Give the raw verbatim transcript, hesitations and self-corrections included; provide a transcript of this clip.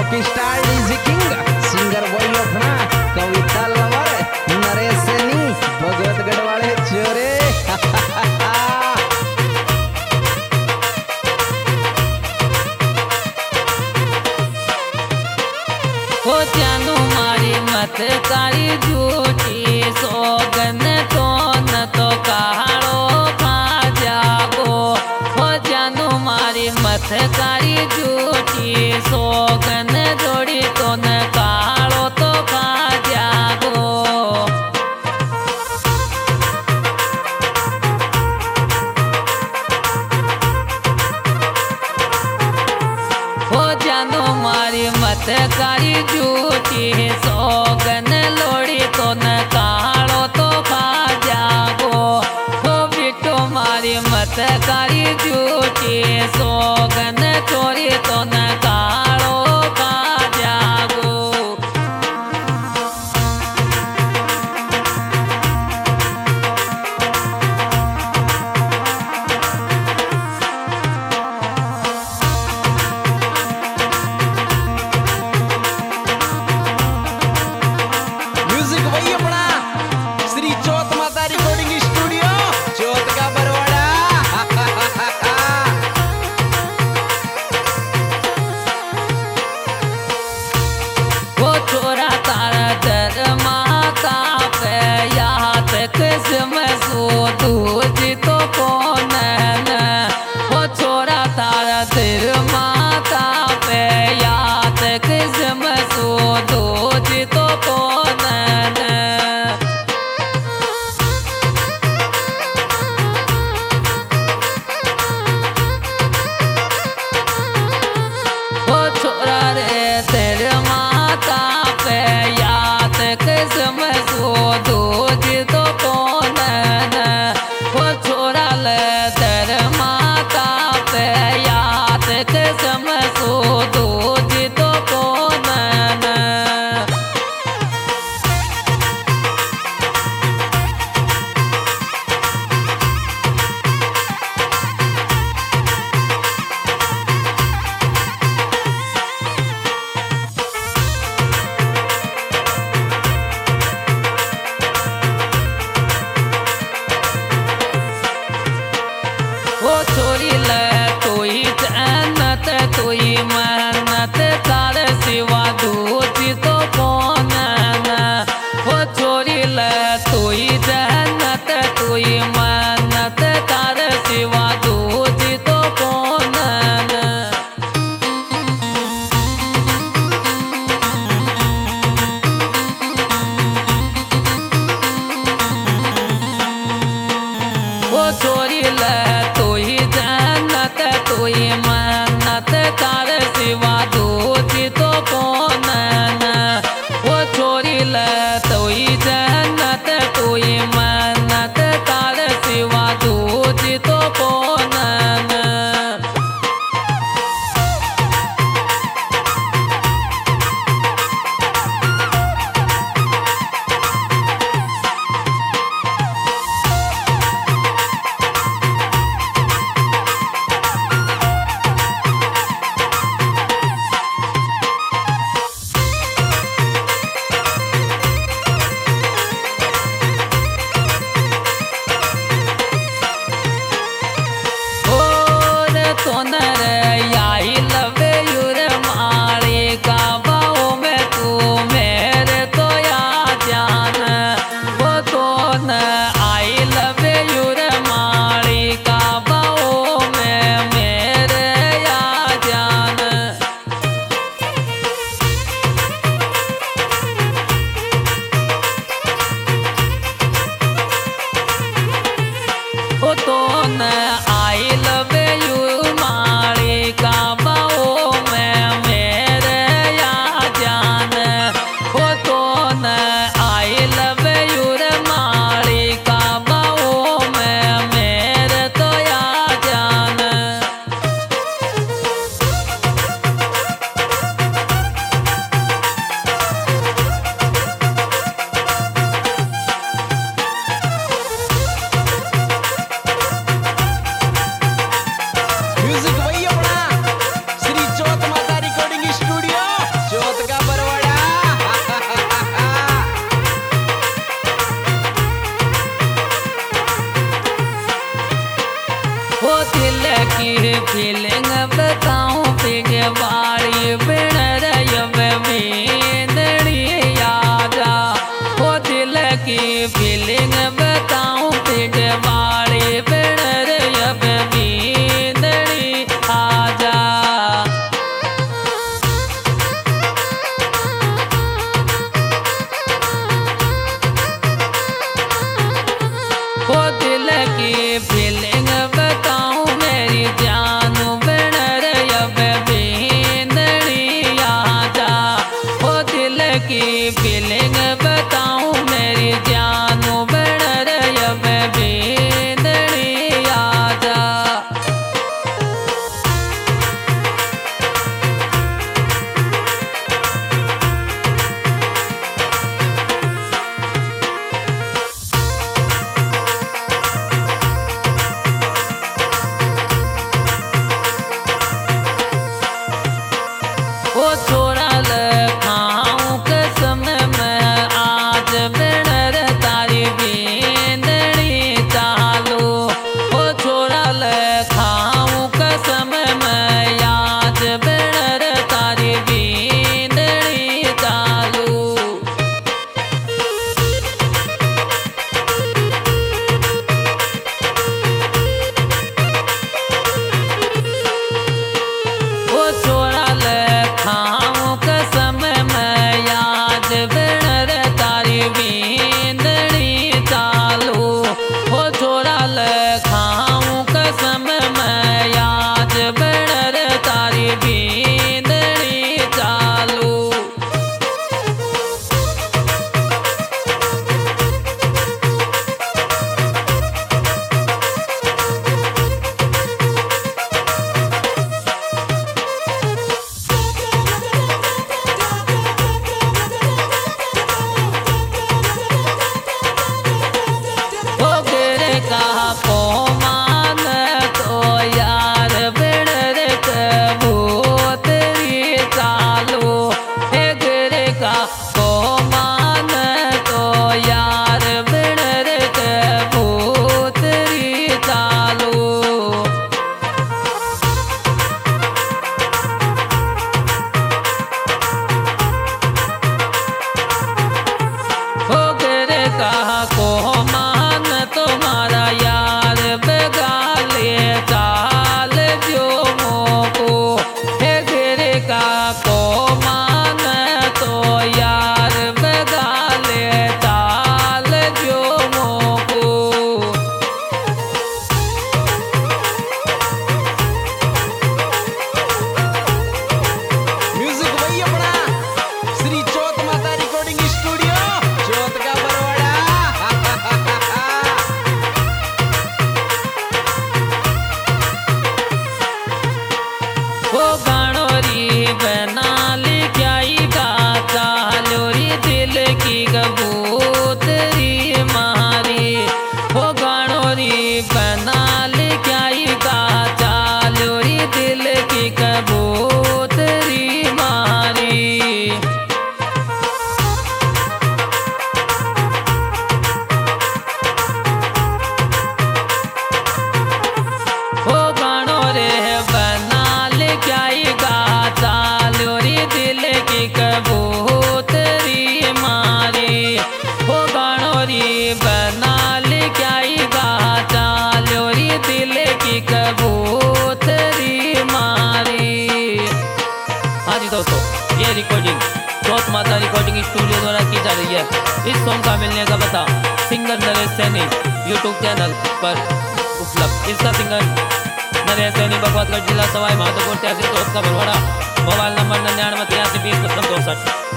Rockstar DJ king singer वही अपना कविता लवर नरेश सैनी भगवतगढ़ वाले चोरे हो जानू मारी मत कारी झूठी सोगन तो न तो कहाड़ो खा जागो। हो जानू मारी मत कारी झूठी सोगन जोड़ी तो न कहाड़ो तो खा जागो। हो जानू मारी मत कारी झूठी सोगन लोड़ी तो न काड़ो तो खा जागो। हो बिटो मारी मत कारी झूठी सोगन चोरी तो न काड़ो खा जागो। म्यूजिक वही अपना श्री चौथ माता रिकॉर्डिंग स्टूडियो चौथ का बरवाड़ा वो छोरा तारा दर माता पे यहाँ तक समझो तुझ तो कौन है। वो छोरा तारा दर माता पे यहाँ तक समझो तुझ तो कौन है। वो छोरा रे तेरे माता पे याद किस्म सो दूज तो कौन है। वो छोरा ले तेरे माता पे याद किस्म सो दूज तो कौन है। वो छोरी ले तोई जन्नत तोई मेहनत कर सिवा दूजी तो कौन है। वो छोरी ले तोई जन्नत तोई मेहनत कर सिवा दूजी तो कौन है। वो छोरी ले तोई जन्नत तोई मेहनत कर तीज वाली बिन रयब मेंदड़ी आजा ओ दिल की फीलिंग बताऊं तीज वाली बिन रयब मेंदड़ी आजा ओ दिल की फीलिंग बताऊं मेरी जानू बिन रयब मेंदड़ी आजा ओ दिल की फीलिंग बताऊं मेरी जानू बिन रयब मेंदड़ी आजा ओ छोरा लखाऊं कसम में आज बिन तारी बेंदड़ी चालो ओ छोरा लखाऊं कसम में आज बिन तारी बेंदड़ी चालो ओ छोरा लखाऊं कसम में याद बिन तारी बेंदड़ी चालो ओ छोरा लखाऊं कसम में याद बिन तारी बेंदड़ी चालो ओ गिरे का को मान तो यार बिन कबूतरी चालो हे गिरे का को मान तो यार बिन कबूतरी चालो हो गिरे कहा को मान तुम्हारा यार बगाले चाल जो मोको हे गिरे का को मान तो यार बगाले चाल जो मोको म्यूजिक वही अपना श्री चौथ माता रिकॉर्डिंग स्टूडियो चौथ का बरवाड़ा। ओ गाणोरी बना लिखाई गाता लोरी दिल की कबूतरी मारी ओ गाणोरी बना लिखाई गाता लोरी दिल की कबूतरी मारी ओ गाणो रे बना लिखाई गाता लोरी दिल की कबूतरी मारी ओ गाणो रे बना लिखाई गाता लोरी दिल की कबूतरी मारी। हाँ जी दोस्तों, ये रिकॉर्डिंग चौथ माता रिकॉर्डिंग स्टूडियो द्वारा की जा रही है। इस सॉन्ग का मिलने का पता singer Naresh Saini YouTube channel पर उपलब्ध। इसका सिंगर नरेश सैनी बगवतगढ़ जिला सवाई माधोपुर तहसील चौथ का बरवाड़ा। मोबाइल नंबर निन्यानवे तिरासी बीस सत्तर चौसठ।